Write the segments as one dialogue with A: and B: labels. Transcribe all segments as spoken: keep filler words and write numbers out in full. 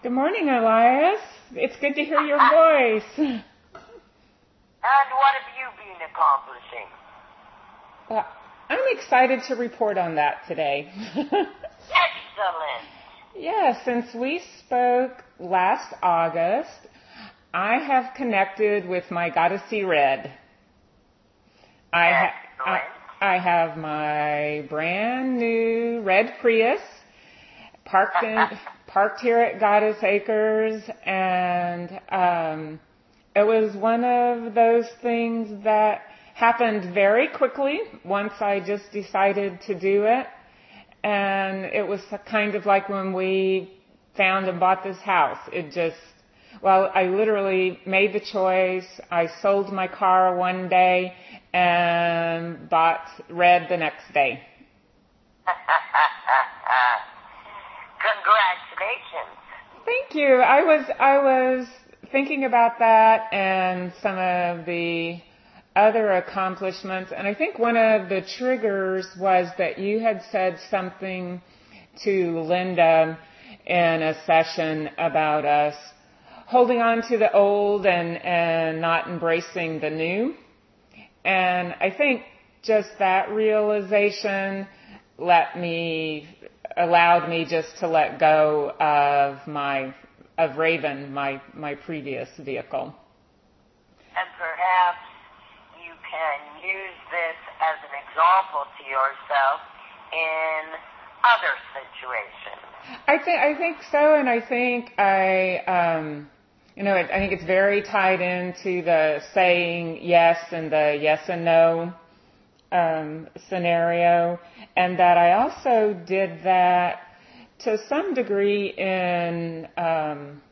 A: Good morning, Elias. It's good to hear your voice.
B: And what have you been accomplishing?
A: Well, I'm excited to report on that today.
B: Excellent.
A: Yeah, since we spoke last August, I have connected with my Goddessy Red. I, ha- I, I have my brand new red Prius parked in, parked here at Goddess Acres, and um, it was one of those things that happened very quickly once I just decided to do it. And it was kind of like when we found and bought this house. It just, well, I literally made the choice. I sold my car one day and bought red the next day.
B: Congratulations.
A: Thank you. I was, I was thinking about that and some of the other accomplishments, and I think one of the triggers was that you had said something to Linda in a session about us holding on to the old and, and not embracing the new. And I think just that realization let me, allowed me just to let go of my, of Raven, my, my previous vehicle.
B: And perhaps you can use this as an example to yourself in other situations.
A: I think I think so, and I think I, um, you know, I think it's very tied into the saying yes and the yes and no um, scenario, and that I also did that to some degree in um,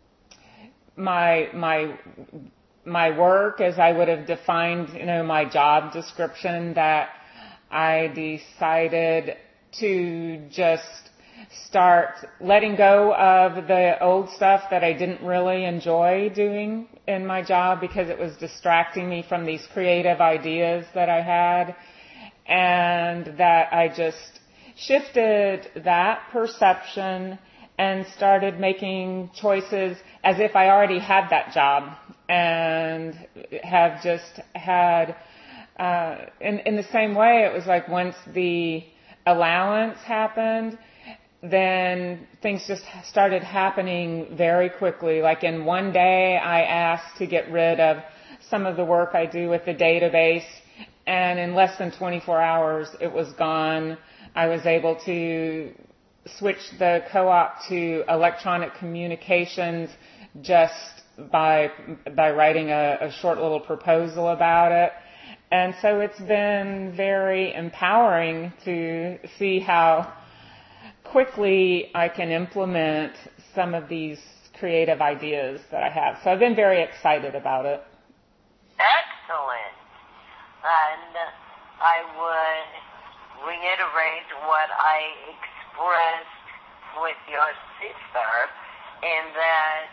A: my my. my work, as I would have defined, you know, my job description, that I decided to just start letting go of the old stuff that I didn't really enjoy doing in my job because it was distracting me from these creative ideas that I had, and that I just shifted that perception and started making choices as if I already had that job, and have just had, uh, in, in the same way, it was like once the allowance happened, then things just started happening very quickly. Like in one day, I asked to get rid of some of the work I do with the database, and in less than twenty-four hours, it was gone. I was able to switch the co-op to electronic communications just by by writing a, a short little proposal about it. And so it's been very empowering to see how quickly I can implement some of these creative ideas that I have. So I've been very excited about it.
B: Excellent. And I would reiterate what I expressed with your sister, in that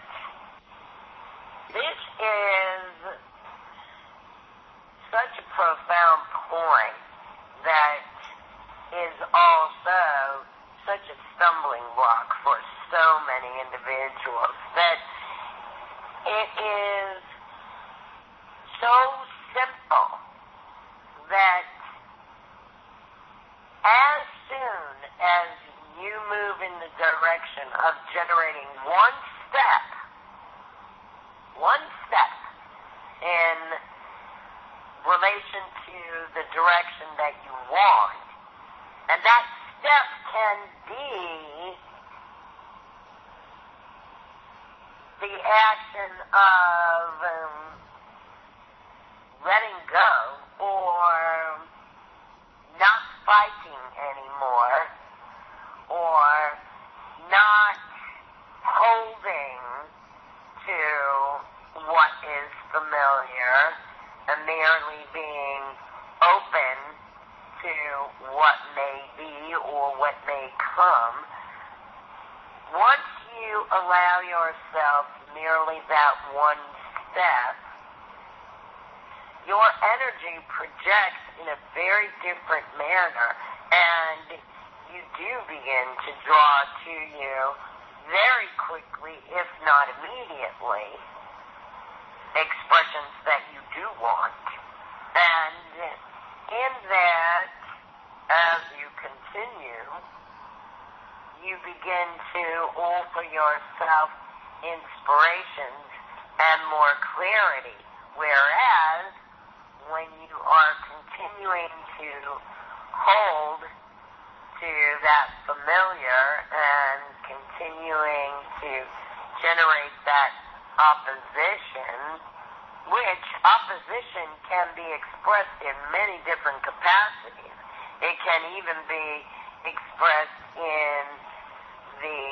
B: this is such a profound point that is also such a stumbling block for so many individuals, that it is so simple that as soon as you move in the direction of generating one step, one step in relation to the direction that you want, and that step can be the action of um, letting go, or not fighting anymore, or not holding to what is familiar, and merely being open to what may be or what may come. Once you allow yourself merely that one step, your energy projects in a very different manner, and you do begin to draw to you very quickly, if not immediately, expressions that you do want. And in that, as you continue, you begin to offer yourself inspirations and more clarity. Whereas, when you are continuing to hold to that familiar and continuing to generate that opposition, which opposition can be expressed in many different capacities. It can even be expressed in the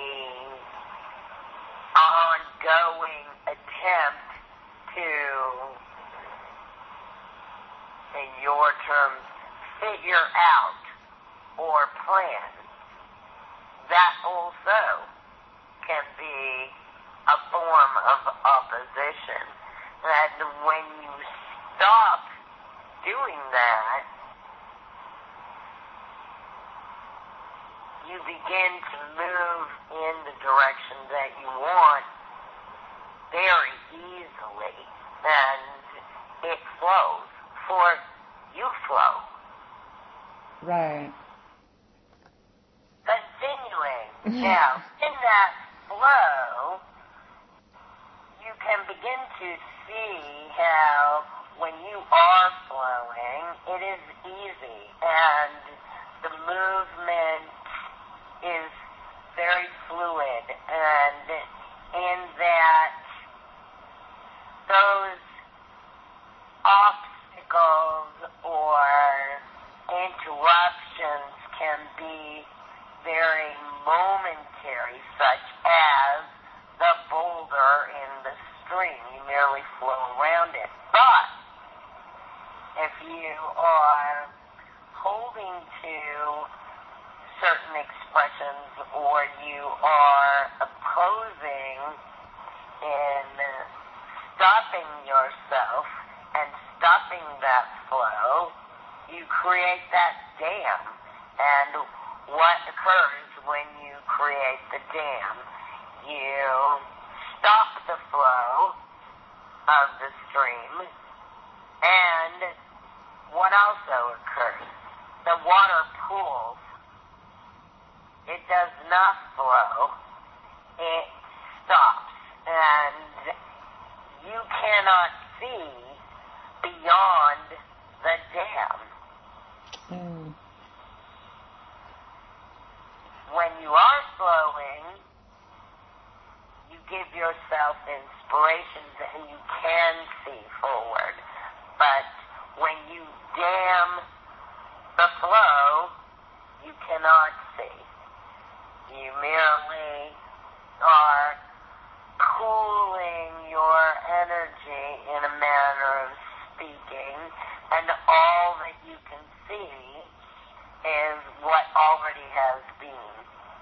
B: ongoing attempt to, in your terms, figure out or plan. That also can be a form of opposition. And when you stop doing that, you begin to move in the direction that you want very easily, and it flows, for you flow.
A: Right.
B: Continuing. Now, in that flow, you can begin to see how when you are flowing, it is easy, and the movement is very fluid, and in that those obstacles or interruptions can be very momentary, such as the boulder in the stream. You merely flow around it. But if you are holding to certain expressions, or you are opposing in stopping yourself and stopping that flow, you create that dam. And what occurs when you create the dam? You stop the flow of the stream, and what also occurs? The water pools. It does not flow. It stops. And you cannot see beyond the dam.
A: Mm.
B: When you are flowing, you give yourself inspirations and you can see forward. But when you dam the flow, you cannot see. You merely are cooling your energy in a manner of speaking, and all that you can see is what already has been.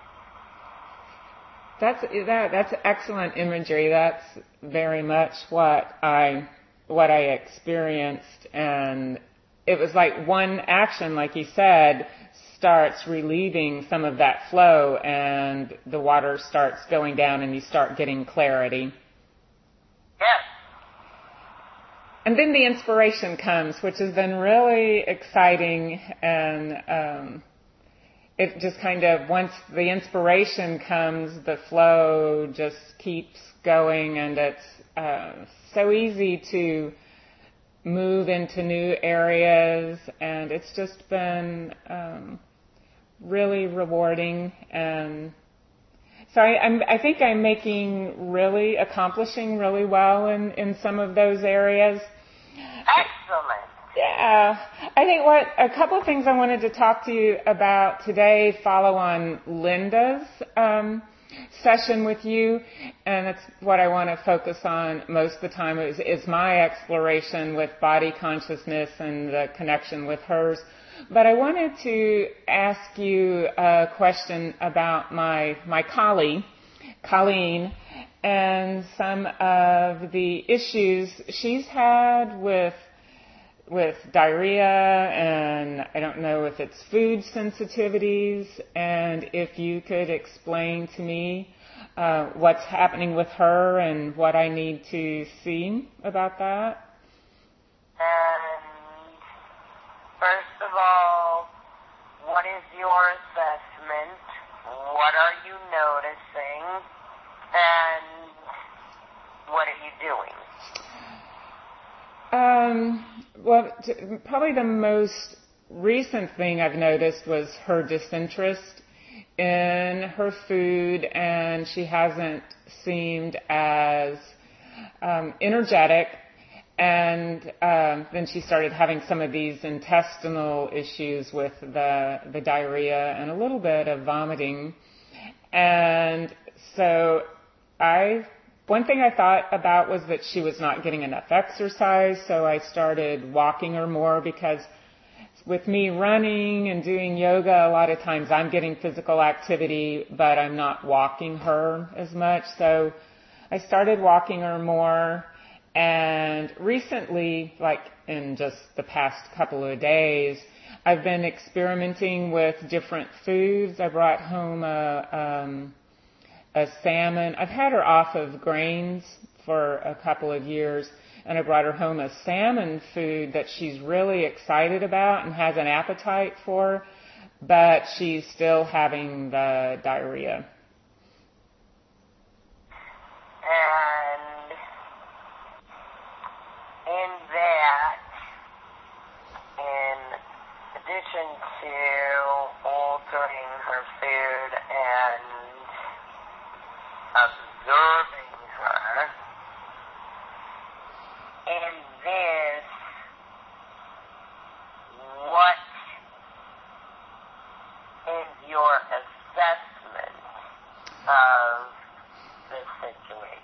A: That's that. That's excellent imagery. That's very much what I what I experienced, and it was like one action, like you said, starts relieving some of that flow, and the water starts going down, and you start getting clarity.
B: Yes.
A: And then the inspiration comes, which has been really exciting, and um, it just kind of, once the inspiration comes, the flow just keeps going, and it's uh, so easy to move into new areas, and it's just been um, really rewarding. And so I, I'm, I think I'm making really, accomplishing really well in, in some of those areas.
B: Excellent.
A: Yeah. I think what, a couple of things I wanted to talk to you about today follow on Linda's um, session with you, and that's what I want to focus on most of the time is, is my exploration with body consciousness and the connection with hers. But I wanted to ask you a question about my, my colleague, Colleen, and some of the issues she's had with with diarrhea, and I don't know if it's food sensitivities, and if you could explain to me uh, what's happening with her and what I need to see about that.
B: And first of all, what is your assessment? What are you noticing? And what are you doing?
A: Um, well, t- probably the most recent thing I've noticed was her disinterest in her food, and she hasn't seemed as um, energetic. And um, then she started having some of these intestinal issues with the the diarrhea and a little bit of vomiting. And so I, one thing I thought about was that she was not getting enough exercise. So I started walking her more, because with me running and doing yoga, a lot of times I'm getting physical activity, but I'm not walking her as much. So I started walking her more. And recently, like in just the past couple of days, I've been experimenting with different foods. I brought home a, um, a salmon. I've had her off of grains for a couple of years, and I brought her home a salmon food that she's really excited about and has an appetite for, but she's still having the diarrhea.
B: And in that, in addition to altering her food and observing her, in this, what is your assessment of the situation?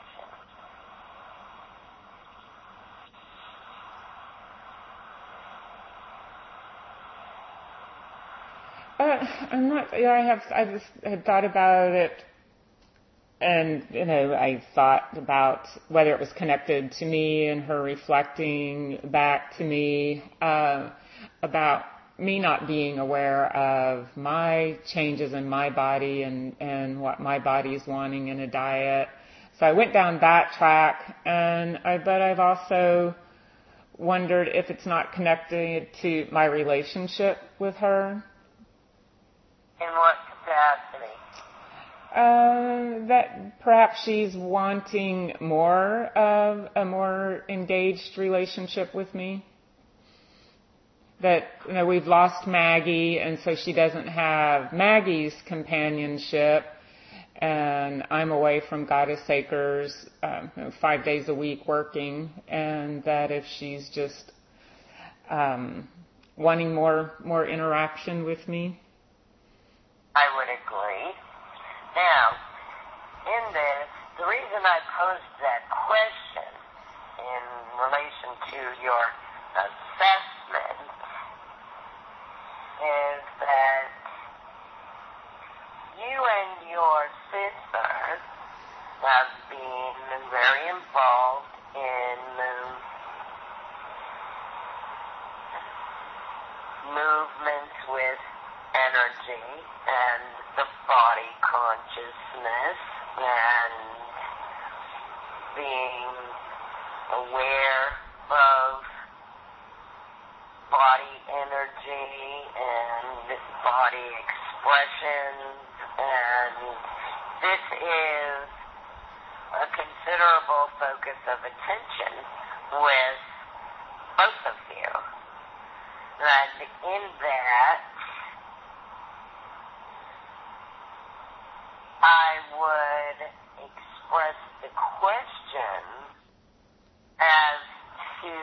A: Uh, I'm not, yeah, I have, I just had thought about it, and, you know, I thought about whether it was connected to me and her reflecting back to me, uh, about me not being aware of my changes in my body and, and what my body is wanting in a diet. So I went down that track, and I, but I've also wondered if it's not connected to my relationship with her.
B: In what capacity?
A: Uh, that perhaps she's wanting more of a more engaged relationship with me. That, you know, we've lost Maggie, and so she doesn't have Maggie's companionship, and I'm away from Goddess Acres um, you know, five days a week working, and that if she's just um, wanting more more interaction with me.
B: I would agree. Now, in this, the reason I posed that question in relation to your assessment is that you and your sister have been very involved in um, movements with energy and the body consciousness and being aware of body energy and body expressions, and this is a considerable focus of attention with both of you. And in that, I would express the question as to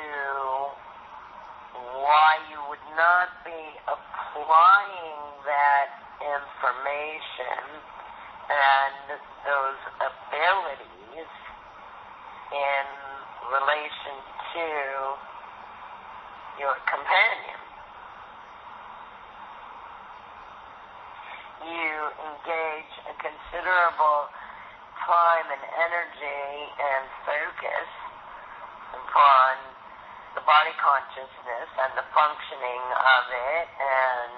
B: why you would not be applying that information and those abilities in relation to your companion. You engage a considerable time and energy and focus upon the body consciousness and the functioning of it and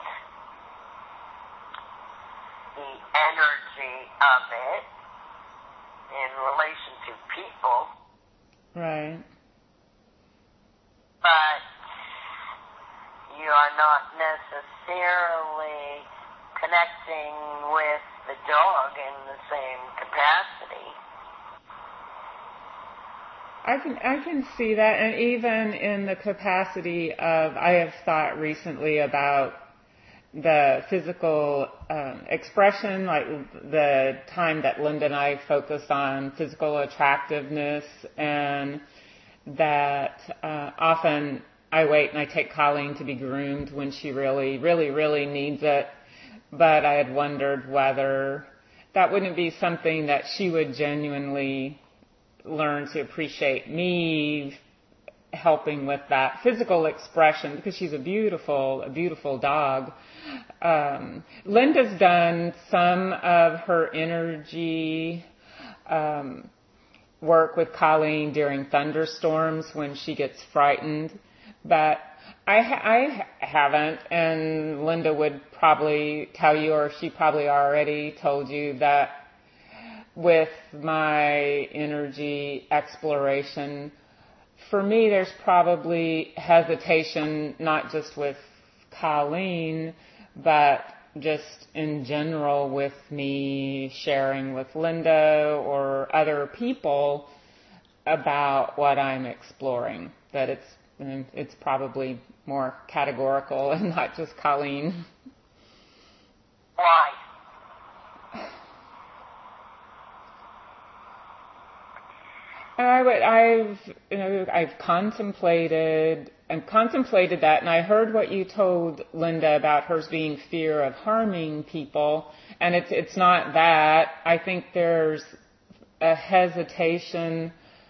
B: the energy of it in relation to people.
A: Right.
B: But you are not necessarily connecting with the dog in the same capacity.
A: I can I can see that, and even in the capacity of, I have thought recently about the physical um, expression, like the time that Linda and I focused on physical attractiveness, and that uh, often I wait and I take Colleen to be groomed when she really, really, really needs it. But I had wondered whether that wouldn't be something that she would genuinely learn to appreciate me helping with that physical expression, because she's a beautiful, a beautiful dog. Um, Linda's done some of her energy um, work with Colleen during thunderstorms when she gets frightened, but I, ha- I haven't, and Linda would probably tell you, or she probably already told you, that with my energy exploration, for me, there's probably hesitation, not just with Colleen, but just in general with me sharing with Linda or other people about what I'm exploring. That it's it's probably more categorical and not just Colleen.
B: Why?
A: I would, I've, you know, I've contemplated and contemplated that, and I heard what you told Linda about hers being fear of harming people, and it's it's not that. I think there's a hesitation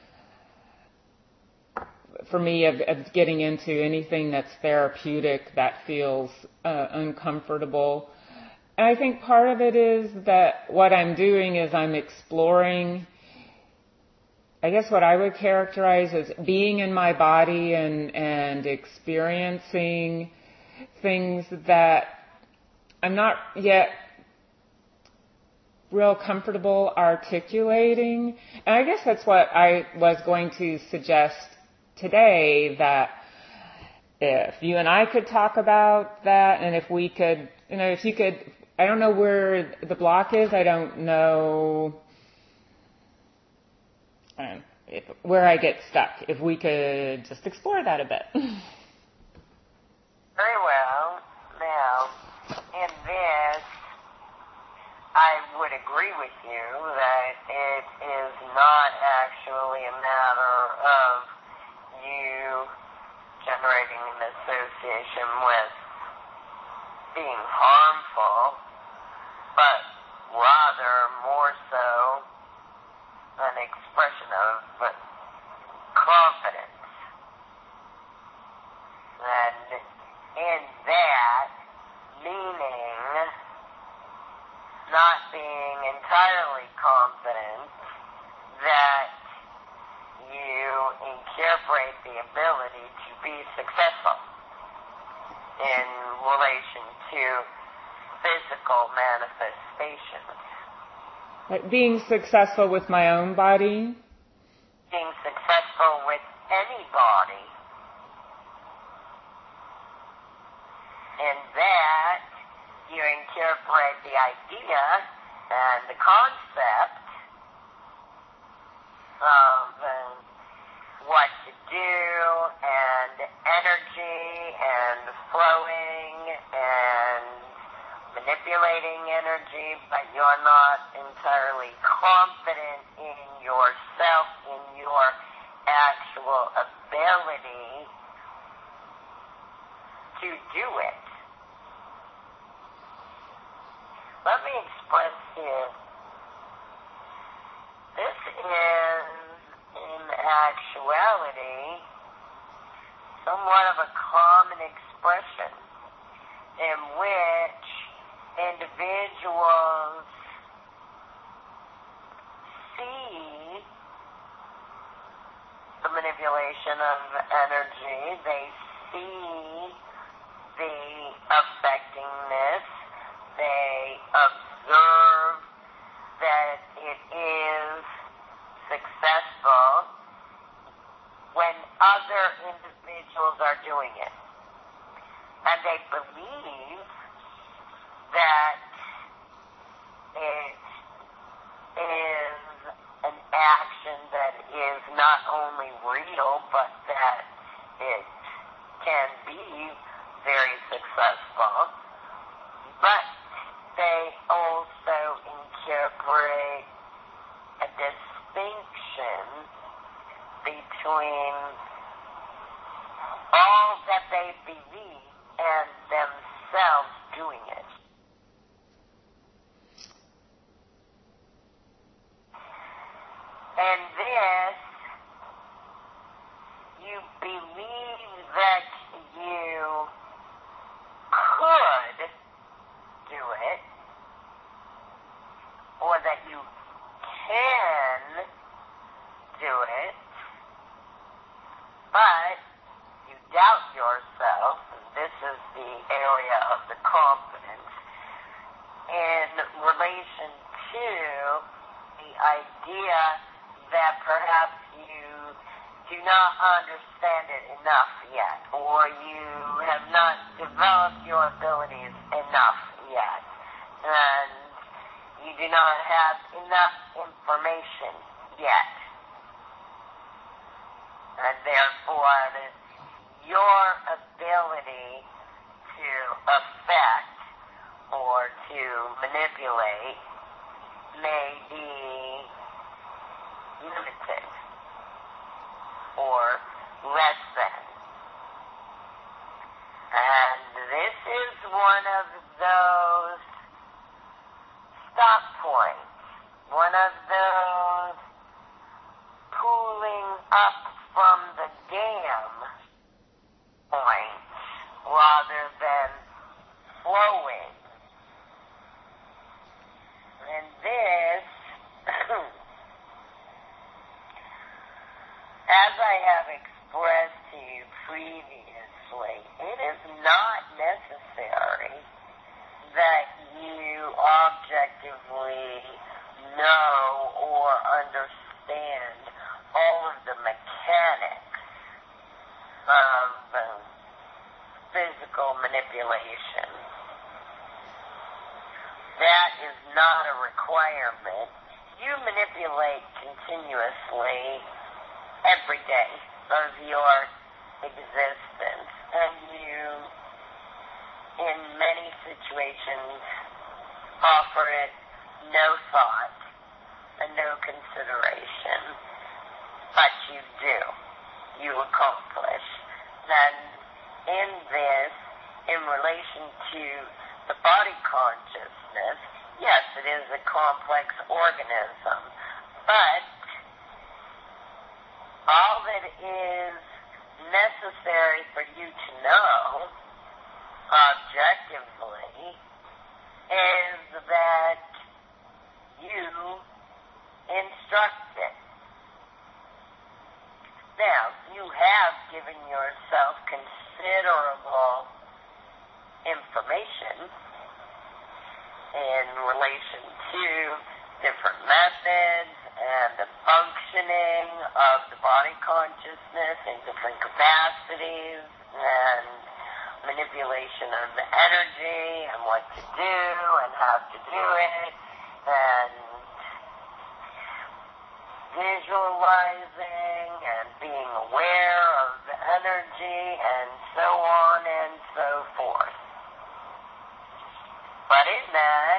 A: for me of, of getting into anything that's therapeutic that feels uh, uncomfortable. And I think part of it is that what I'm doing is I'm exploring, I guess what I would characterize as being in my body and, and experiencing things that I'm not yet real comfortable articulating. And I guess that's what I was going to suggest today, that if you and I could talk about that, and if we could, you know, if you could, I don't know where the block is, I don't know Um, if, where I get stuck, if we could just explore that a bit.
B: Very well. Now, in this, I would agree with you that it is not actually a matter of you generating an association with being harmful, but rather more so an expression of confidence. And in that, meaning not being entirely confident that you incorporate the ability to be successful in relation to physical manifestations.
A: Like being successful with my own body?
B: Being successful with any body. In that, you incorporate the idea and the concept of uh, what to do, and energy, and flowing, and manipulating energy, but you're not entirely confident in yourself, in your actual ability to do it. Let me express here, this is, in actuality, somewhat of a common expression in which individuals see the manipulation of energy. They see the affectingness. They observe that it is successful when other individuals are doing it. And they believe that it is an action that is not only real, but that it can be very successful. But they also incorporate a distinction between all that they believe and themselves doing it. And this, you believe that you could do it, or that you can do it, but you doubt yourself, and this is the area of the confidence, in relation to the idea that perhaps you do not understand it enough yet, or you have not developed your abilities enough yet, and you do not have enough information yet. And therefore, your ability to affect or to manipulate may be limited or less than. And this is one of those stop points, one of those pooling up from the dam points rather than flowing. And this, as I have expressed to you previously, it is not necessary that you objectively know or understand all of the mechanics of um, physical manipulation. That is not a requirement. You manipulate continuously every day of your existence, and you, in many situations, offer it no thought and no consideration, but you do. You accomplish. And in this, in relation to the body consciousness, yes, it is a complex organism, but all that is necessary for you to know objectively is that you instruct it. Now, you have given yourself considerable information in relation to different methods and the functioning of the body consciousness in different capacities and manipulation of the energy and what to do and how to do it and visualizing and being aware of the energy and so on and so forth. But in that,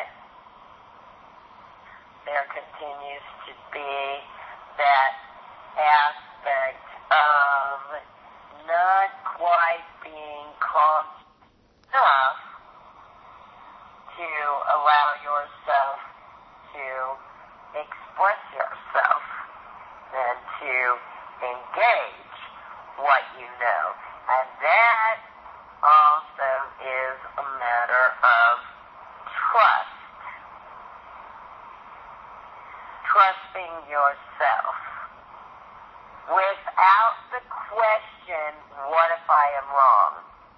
B: there continues to be that aspect of not quite being calm enough to allow yourself to express yourself and to engage what you know. And that also is a matter of trust. Trusting yourself. without the question, what if I am wrong?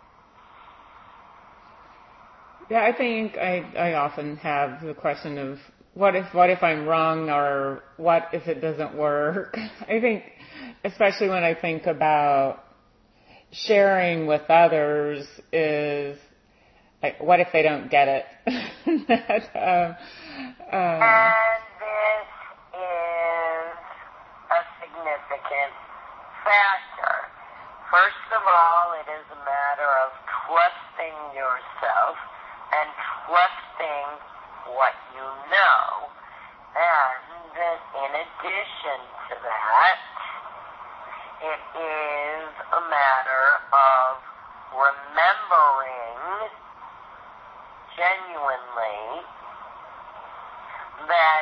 A: Yeah, I think I, I often have the question of what if what if I'm wrong, or what if it doesn't work? I think, especially when I think about sharing with others, is like, what if they don't get it? that, um, um,
B: and this is a significant factor. First of all, it is a matter of trusting yourself and trusting what you know. And in addition to that, it is a matter of remembering genuinely that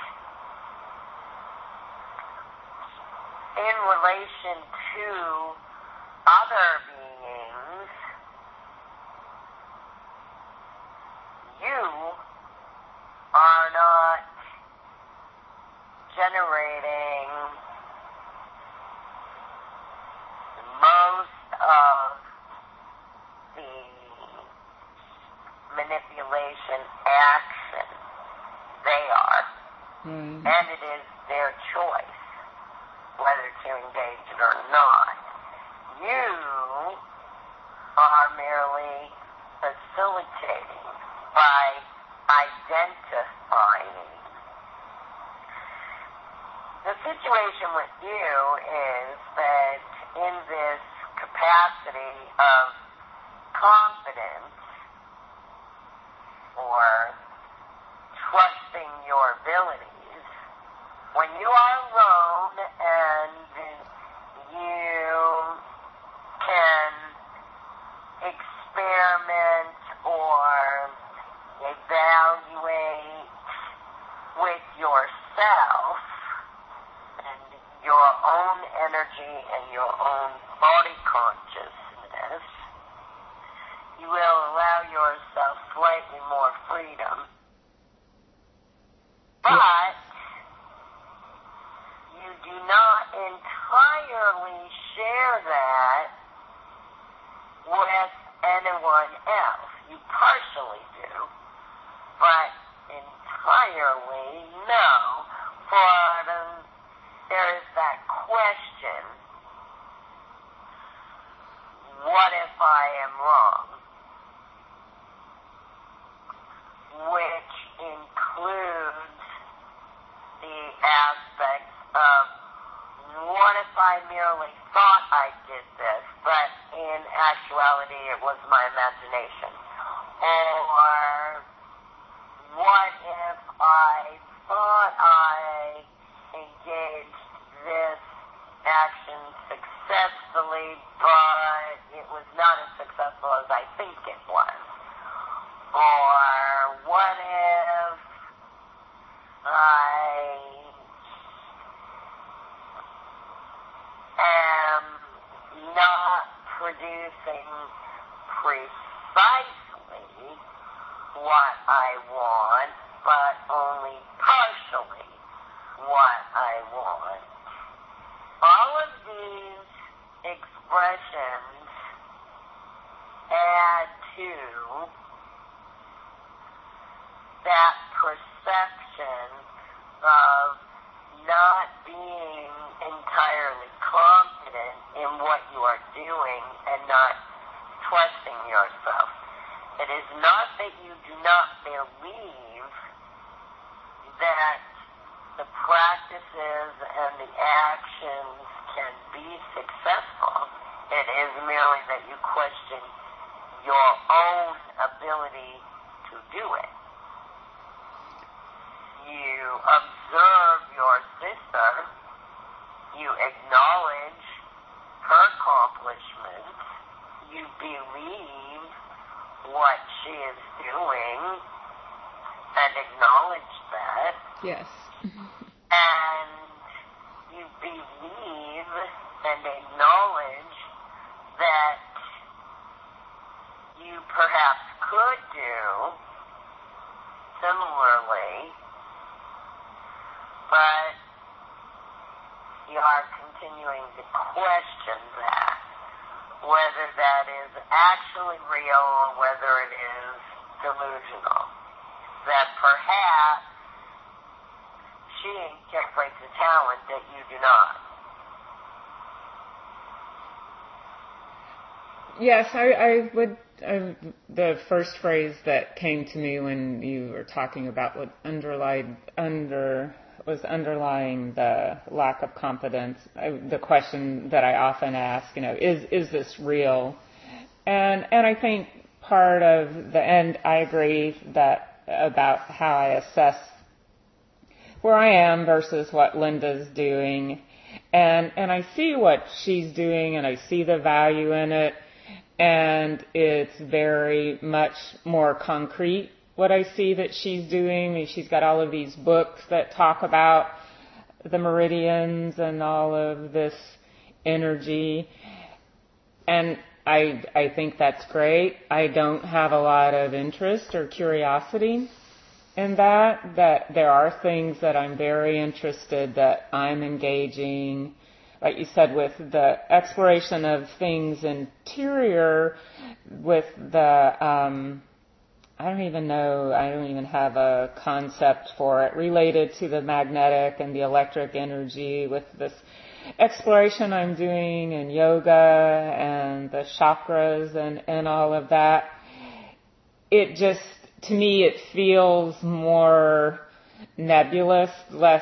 B: in relation to other beings, you are not generating most of the manipulation action. They are.
A: mm.
B: And it is their choice whether to engage it or not. You are merely facilitating by identifying. The situation with you is that in this capacity of confidence or trusting your abilities, when you are alone and you can experiment or evaluate with yourself and your own energy and your own body consciousness, you will allow yourself slightly more freedom. But you do not entirely share that with anyone else. You partially do, but entirely no. For um, there is that question, what if I am wrong? Which includes the aspects of, what if I merely thought I did this, but in actuality it was my imagination? Or what if I thought I engaged this action successfully, but it was not as successful as I think it was? Or what if I am not producing precisely what I want, but only partially what I want? All of these expressions add to that perception of not being entirely confident in what you are doing and not trusting yourself. It is not that you do not believe that the practices and the actions can be successful. It is merely that you question your own ability to do it. You observe your sister, you acknowledge her accomplishments, you believe what she is doing and acknowledge that.
A: Yes.
B: And you believe and acknowledge that you perhaps could do similarly, but are continuing to question that, whether that is actually real or whether it is delusional. That perhaps she incorporates a talent that you do not.
A: Yes, I, I would. Uh, the first phrase that came to me when you were talking about what underlied under was underlying the lack of confidence. I, the question that I often ask, you know, is is this real? And and I think part of the and I agree that about how I assess where I am versus what Linda's doing, and and I see what she's doing, and I see the value in it. And it's very much more concrete what I see that she's doing. I mean, she's got all of these books that talk about the meridians and all of this energy. And I, I think that's great. I don't have a lot of interest or curiosity in that, that there are things that I'm very interested that I'm engaging, like you said, with the exploration of things interior, with the, um, I don't even know, I don't even have a concept for it, related to the magnetic and the electric energy, with this exploration I'm doing in yoga and the chakras and, and all of that. It just, to me, it feels more nebulous, less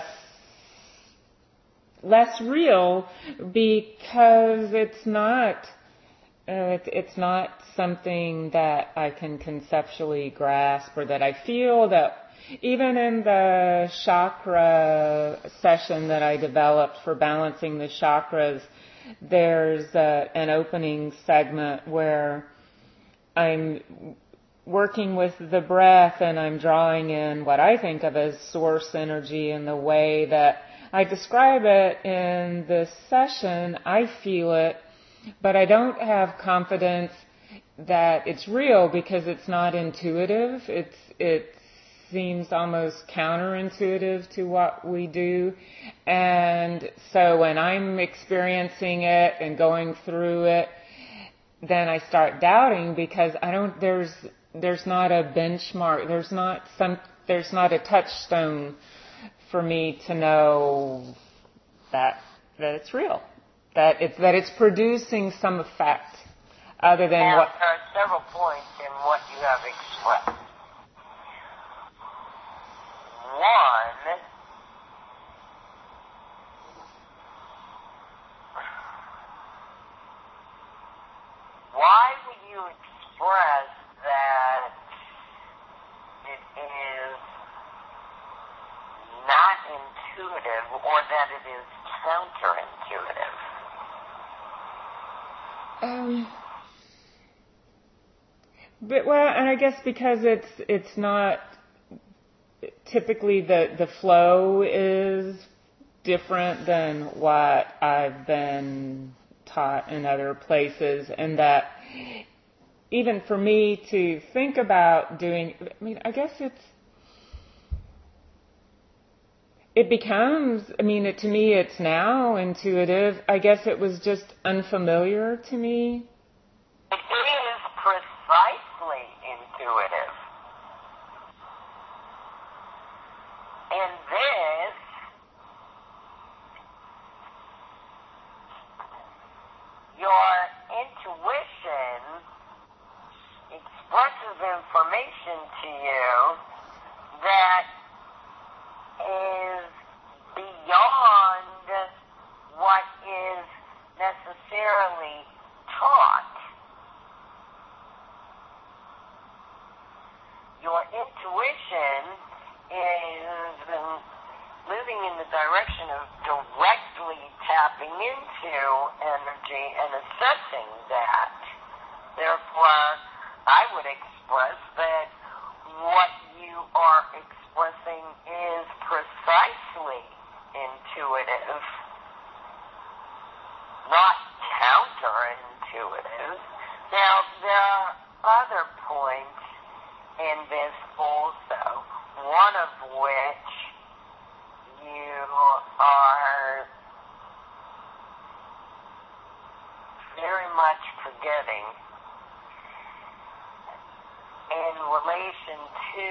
A: less real, because it's not uh, it, it's not something that I can conceptually grasp, or that I feel that even in the chakra session that I developed for balancing the chakras, there's a, an opening segment where I'm working with the breath and I'm drawing in what I think of as source energy in the way that I describe it in this session. I feel it, but I don't have confidence that it's real because it's not intuitive. It's, it seems almost counterintuitive to what we do. And so when I'm experiencing it and going through it, then I start doubting, because I don't, there's, there's not a benchmark. There's not some, there's not a touchstone for me to know that that it's real, that it's that it's producing some effect other than
B: now,
A: what.
B: There are several points in what you have expressed. One, why would you express that it is not intuitive, or that it is counterintuitive?
A: Um, but well, and I guess because it's it's not typically the the flow is different than what I've been taught in other places, and that even for me to think about doing, I mean, I guess it's. It becomes, I mean, it, to me, it's now intuitive. I guess it was just unfamiliar to me.
B: It is precisely intuitive. And this your intuition expresses information to you that is beyond what is necessarily taught. Your intuition is um, moving in the direction of directly tapping into energy and assessing that. Therefore, I would express that what you are expressing is precisely intuitive, not counterintuitive. Now, there are other points in this also, one of which you are forgetting. In relation to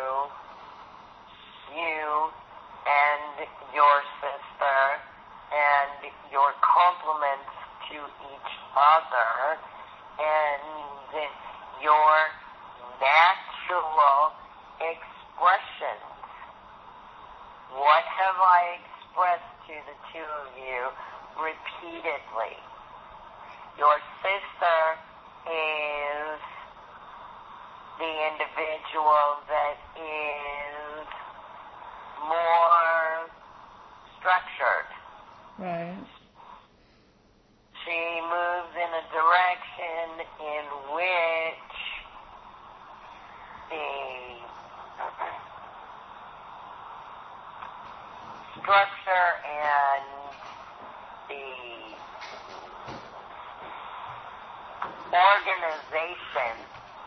B: you and your sister and your compliments to each other and your natural expressions. What have I expressed to the two of you repeatedly? Your sister is the individual that is more structured.
A: Right.
B: She moves in a direction in which the structure and the organization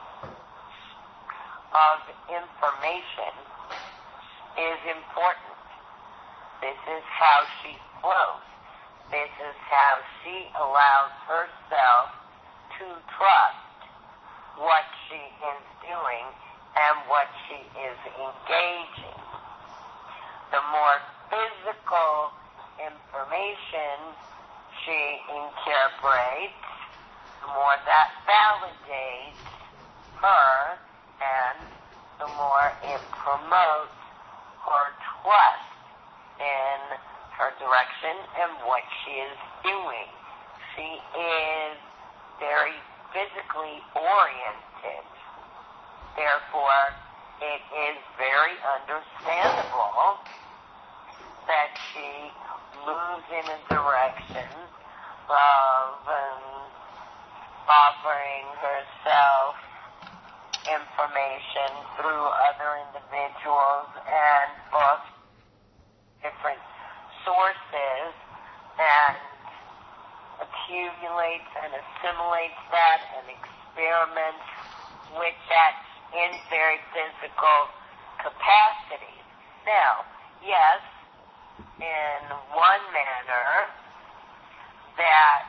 B: of information is important. This is how she flows. This is how she allows herself to trust what she is doing and what she is engaging. The more physical information she incorporates, the more that validates her and the more it promotes her trust in her direction and what she is doing. She is very physically oriented. Therefore, it is very understandable that she moves in a direction of um, offering herself information through other individuals and books, different sources, and accumulates and assimilates that and experiments with that in very physical capacities. Now, yes, in one manner that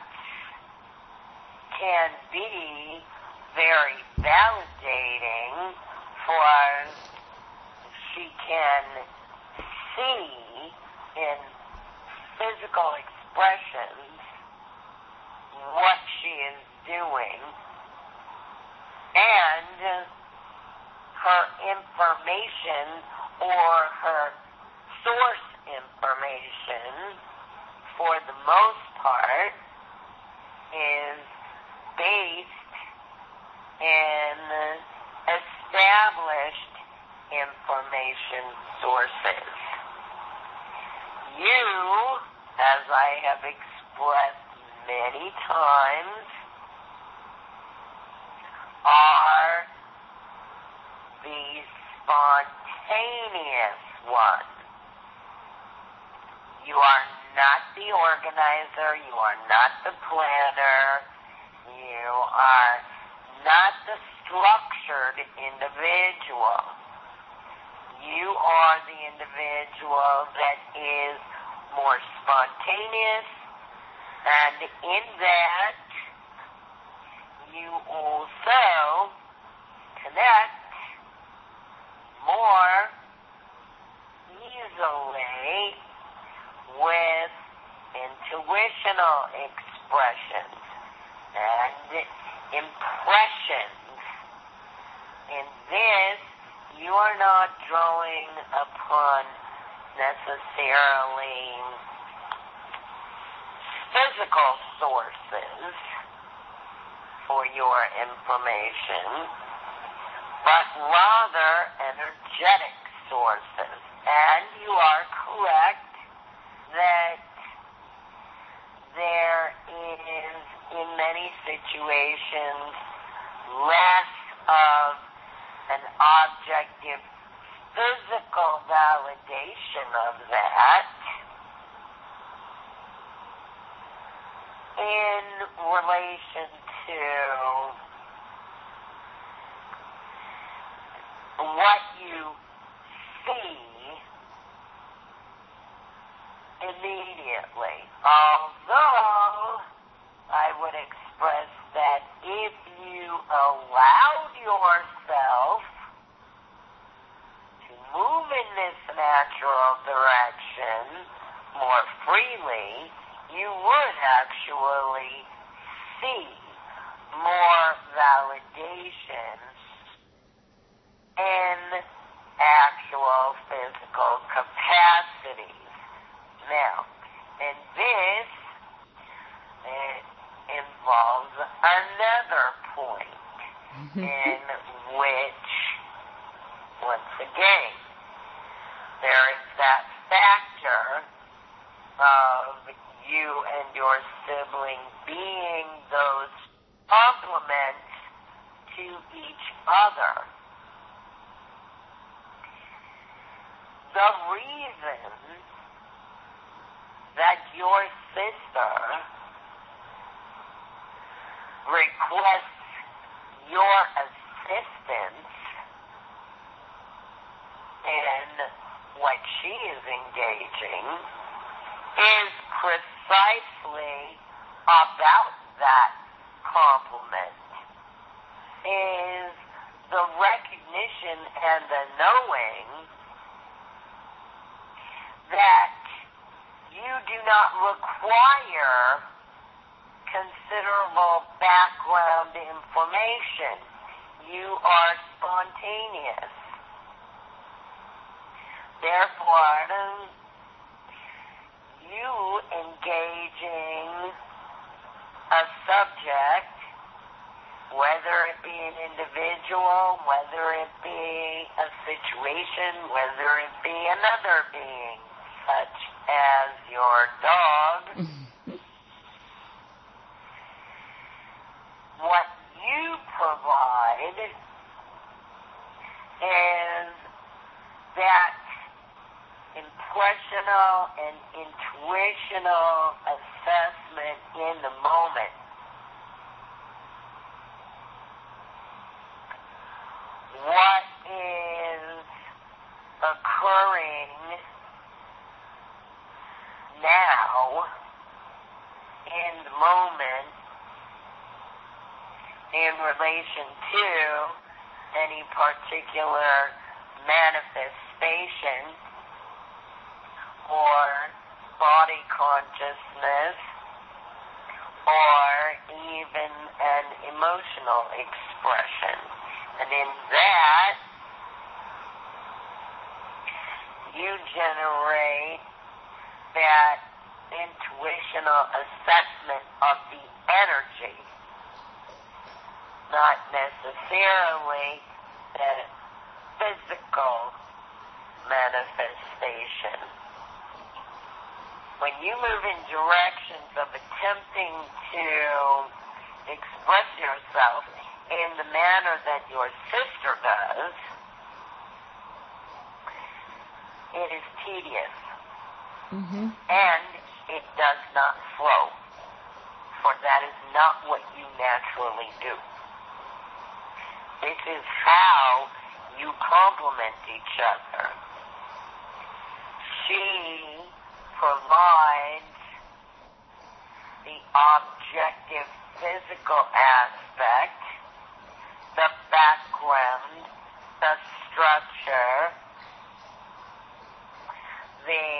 B: can be very validating, for she can see in physical expressions what she is doing, and her information or her source information, for the most part, is based in established information sources. You, as I have expressed many times, are the spontaneous one. You are not the organizer. You are not the planner. You are not the structured individual. You are the individual that is more spontaneous, and in that, you also connect more easily with intuitional expressions and impressions. In this, you are not drawing upon necessarily physical sources for your information, but rather energetic sources. And you are correct that there is, in many situations, less of an objective physical validation of that in relation to what you see immediately. Although I would express that if you allowed yourself to move in this natural direction more freely, you would actually see more validation in actual physical capacities. Now, and this it involves another point in which, once again, there is that factor of you and your sibling being those complements to each other. The reason that your sister requests your assistance in what she is engaging is precisely about that compliment, is the recognition and the knowing that you do not require considerable background information. You are spontaneous. Therefore, you engaging a subject, whether it be an individual, whether it be a situation, whether it be another being, such as your dog, what you provide is that impressional and intuitional assessment in the moment. What is occurring now in the moment in relation to any particular manifestation or body consciousness or even an emotional expression. And in that, you generate that intuitional assessment of the energy, not necessarily the physical manifestation. When you move in directions of attempting to express yourself in the manner that your sister does, it is tedious. Mm-hmm. And it does not flow, for that is not what you naturally do. This is how you complement each other. She provides the objective physical aspect, the background, the structure, the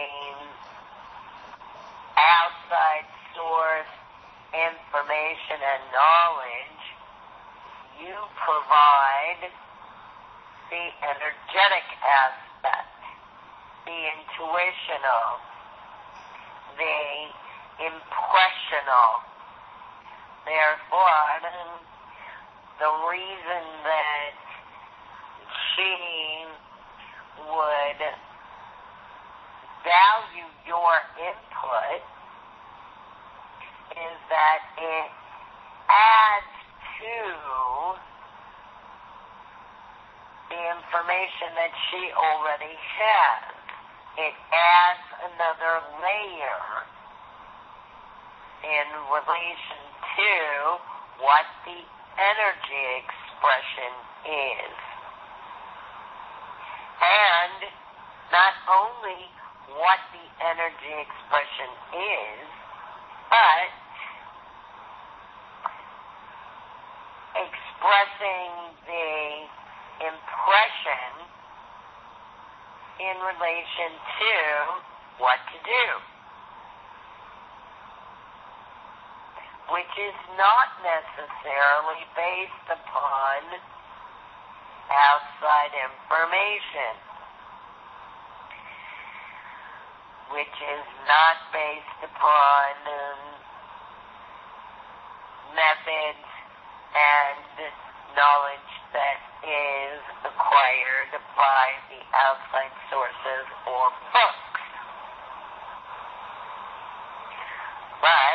B: outside source information and knowledge. You provide the energetic aspect, the intuitional, the impressional. Therefore, the reason that she would value your input is that it adds to the information that she already has. It adds another layer in relation to what the energy expression is. And not only what the energy expression is, but expressing the impression in relation to what to do, which is not necessarily based upon outside information, which is not based upon um, methods and knowledge that is acquired by the outside sources or books, but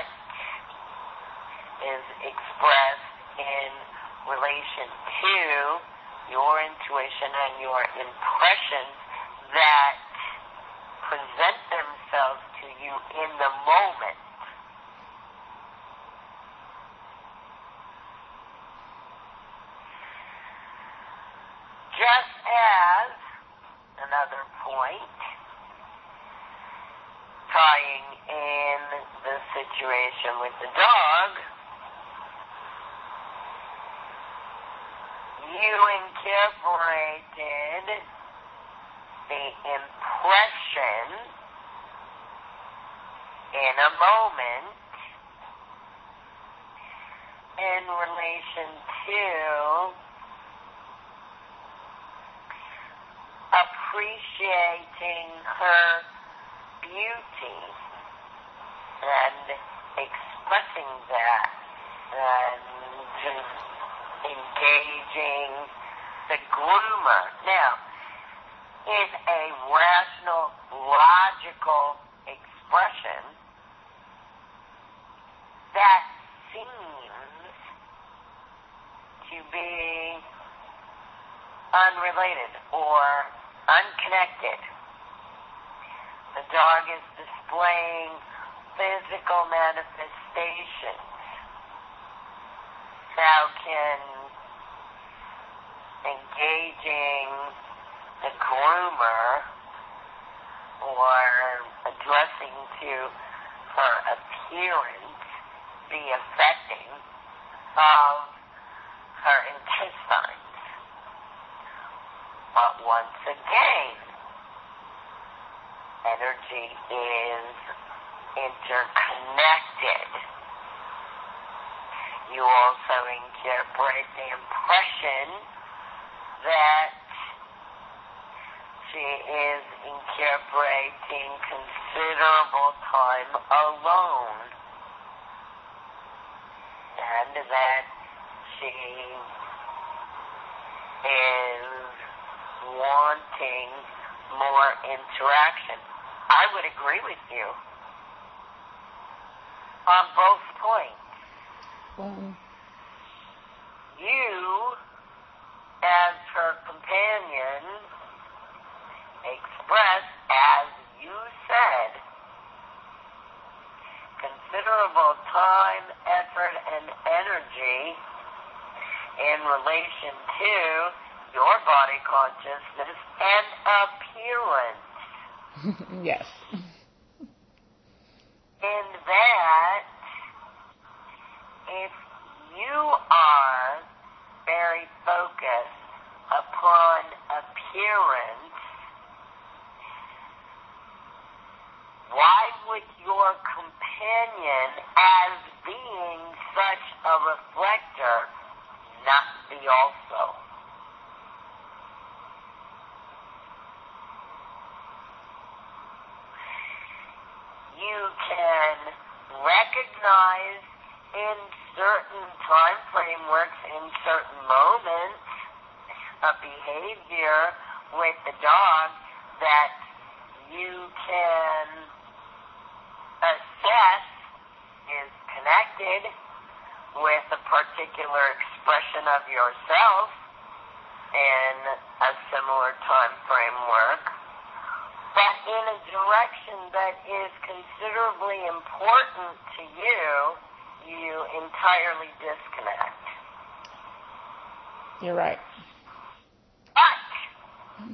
B: is expressed in relation to your intuition and your impressions that present themselves to you in the moment. Just as, another point, tying in the situation with the dog, you incorporated the impression in a moment in relation to appreciating her beauty and expressing that and engaging the groomer. Now, in a rational, logical expression, that seems to be unrelated or unconnected. The dog is displaying physical manifestations. How can engaging the groomer or addressing to her appearance be affecting of her intestines? But once again, energy is interconnected. You also incorporate the impression that she is incorporating considerable time alone, and that she is wanting more interaction. I would agree with you on both points.
A: Um.
B: You, as her companion, express, as you said, considerable time, effort, and energy in relation to your body consciousness and appearance.
A: Yes.
B: In that, if you are very focused upon appearance, why would your companion, as being such a reflector, not be also? You can recognize in certain time frameworks, in certain moments, a behavior with the dog that you can assess is connected with a particular expression of yourself in a similar time framework, but in a direction that is considerably important to you, you entirely disconnect.
A: You're right.
B: But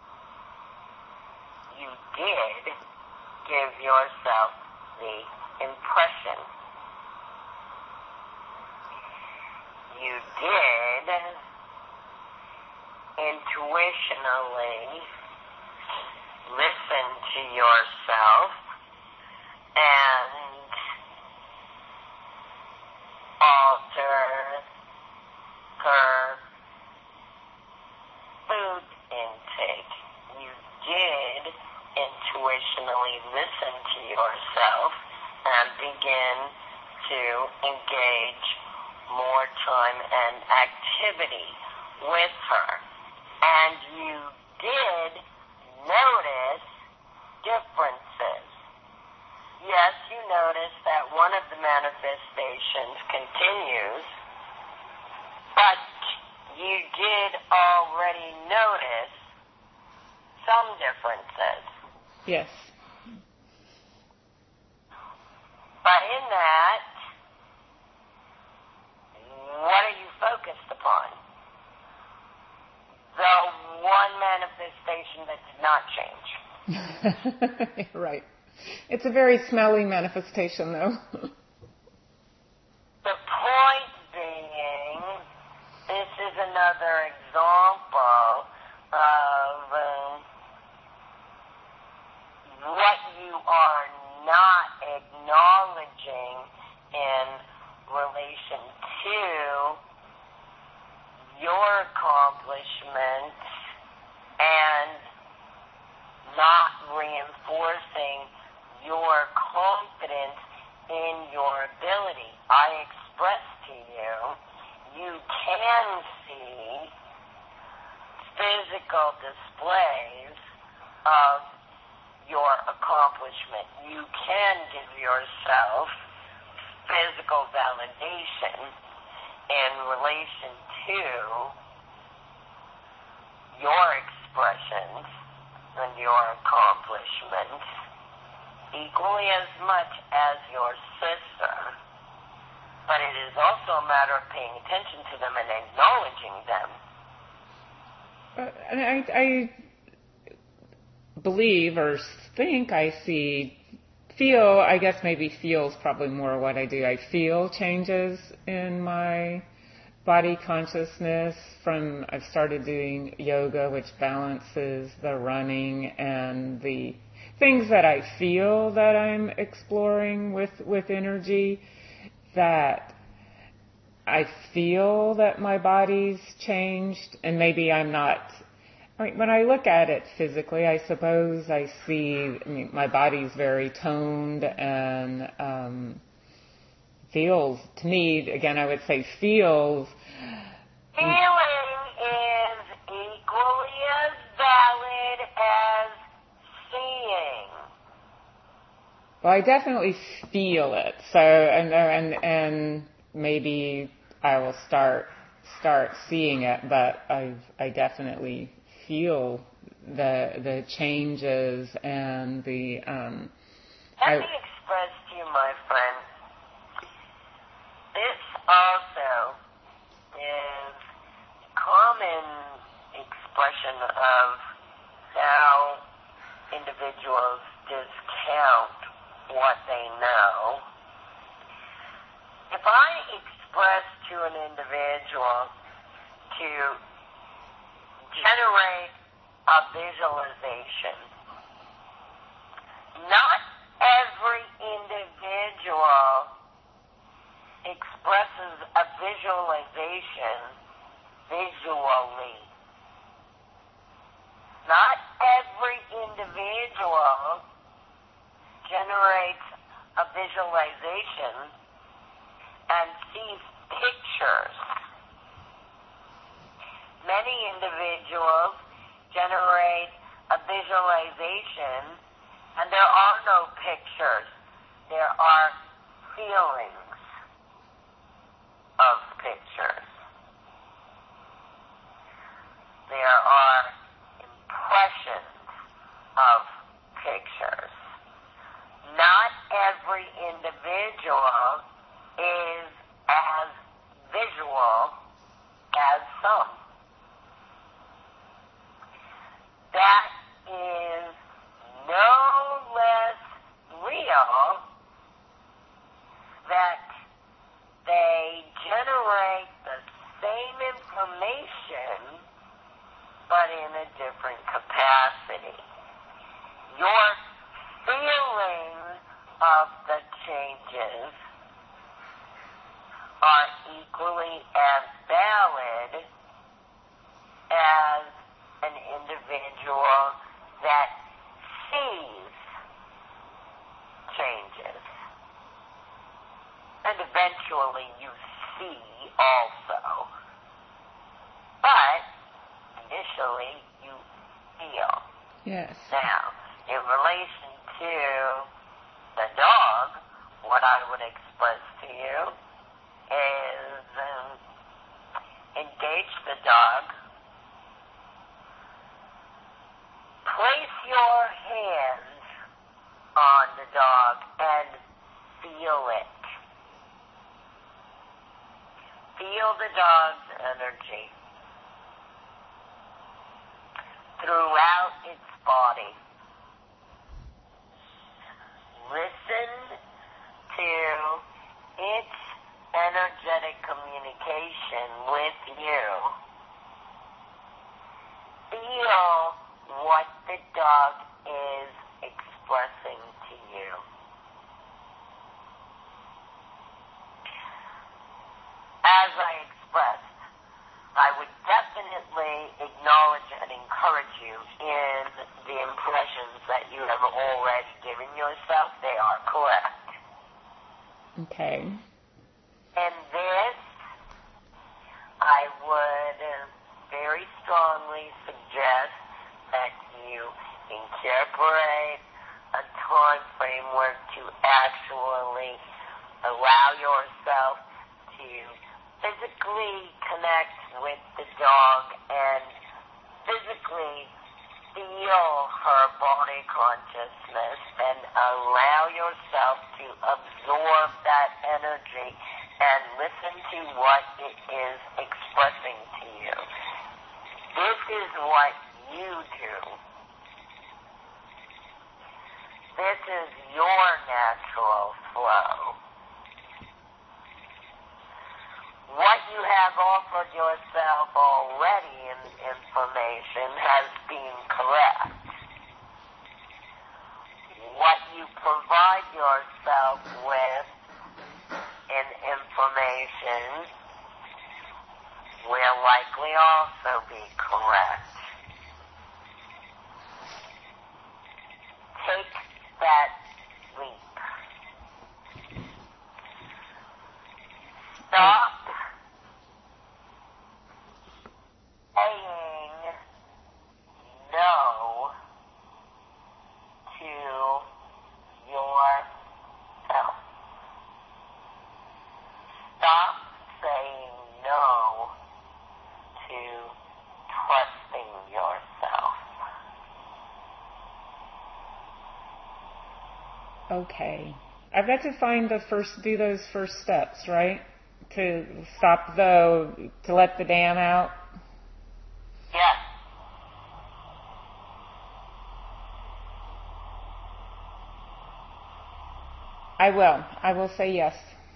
B: you did give yourself the impression. you did intuitionally listen to yourself and alter her food intake. You did intuitionally listen to yourself and begin to engage more time and activity with her. And you did notice differences. Yes, you notice that one of the manifestations continues, but you did already notice some differences.
A: Yes.
B: But in that, what are you focused upon? The one manifestation that did not change.
A: Right. It's a very smelly manifestation, though.
B: The point being, this is another example of um, what you are not acknowledging in relation to your accomplishments and not reinforcing your confidence in your ability. I expressed to you, you can see physical displays of your accomplishment. You can give yourself physical validation in relation to your expressions and your accomplishments equally as much as your sister. But it is also a matter of paying attention to them and acknowledging them.
A: Uh, and I, I believe or think I see, feel, I guess maybe feel's probably more what I do. I feel changes in my body consciousness from, I've started doing yoga, which balances the running and the things that I feel that I'm exploring with, with energy, that I feel that my body's changed, and maybe I'm not, I mean, when I look at it physically, I suppose I see, I mean, my body's very toned and um, feels, to me, again, I would say feels.
B: Feeling is equally as valid as seeing.
A: Well, I definitely feel it. So, and and and maybe I will start start seeing it, but I I definitely feel the the changes and the. Um,
B: Let
A: I,
B: me express to you, my friend. This also is common expression of how individuals discount what they know. If I express to an individual to generate a visualization, not every individual expresses a visualization visually. Not every individual generates a visualization and sees pictures. Many individuals generate a visualization and there are no pictures. There are feelings of pictures. There are impressions of pictures. Not every individual is as visual as some. That is no less real that they generate the of the changes are equally as valid as an individual that sees changes. And eventually you see also. But initially you feel.
A: Yes.
B: Now, in relation to the dog, what I would express to you is um, engage the dog. Place your hands on the dog and feel it. Feel the dog's energy throughout its body. Listen to its energetic communication with you. Feel what the dog is expressing to you. As I expressed, I would definitely acknowledge and encourage you in the impressions that you have already given yourself. They are correct.
A: Okay.
B: And this, I would very strongly suggest that you incorporate a time framework to actually allow yourself to physically connect with the dog and physically feel her body consciousness and allow yourself to absorb that energy and listen to what it is expressing to you. This is what you do. This is your natural flow. What you have offered yourself already in information has been correct. What you provide yourself with in information will likely also be correct. Take that leap. Stop saying no to yourself. Stop saying no to trusting yourself.
A: Okay. I've got to find the first, do those first steps, right? To stop the, to let the dam out.
B: Yes.
A: I will. I will say yes.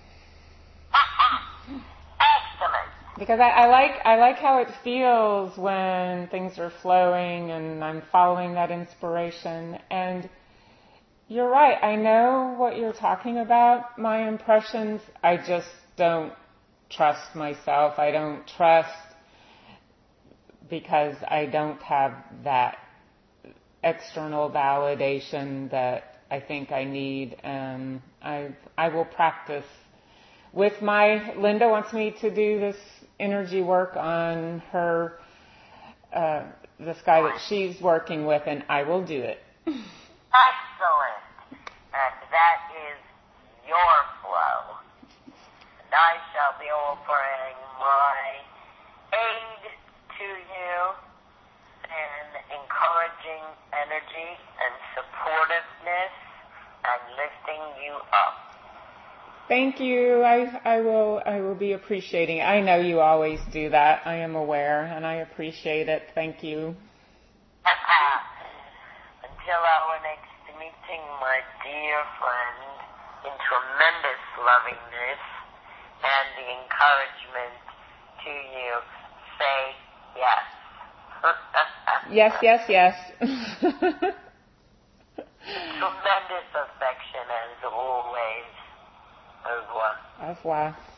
B: Excellent.
A: Because I, I like I like how it feels when things are flowing and I'm following that inspiration. And you're right. I know what you're talking about, my impressions. I just don't trust myself. I don't trust because I don't have that external validation that I think I need. And I I will practice with my, Linda wants me to do this energy work on her, uh, this guy that she's working with, and I will do it.
B: Excellent. And that is your flow. And I shall be offering my aid to you in encouraging energy and supportiveness and lifting you up.
A: Thank you. I, I will, I will be appreciating it. I know you always do that. I am aware and I appreciate it. Thank you.
B: Until our next meeting, my dear friend, in tremendous lovingness and the encouragement to you, say yes.
A: Yes, yes, yes.
B: Tremendous affection and as always, au revoir.
A: Au revoir.